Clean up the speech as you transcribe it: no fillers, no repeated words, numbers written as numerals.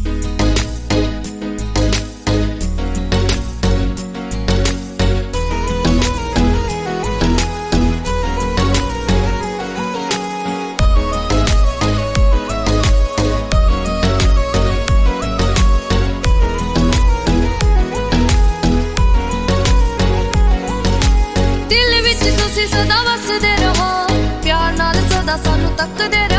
दिल विच तुसी सदा वसदे रहो, प्यार नाल सदा सानू तकदे रहो।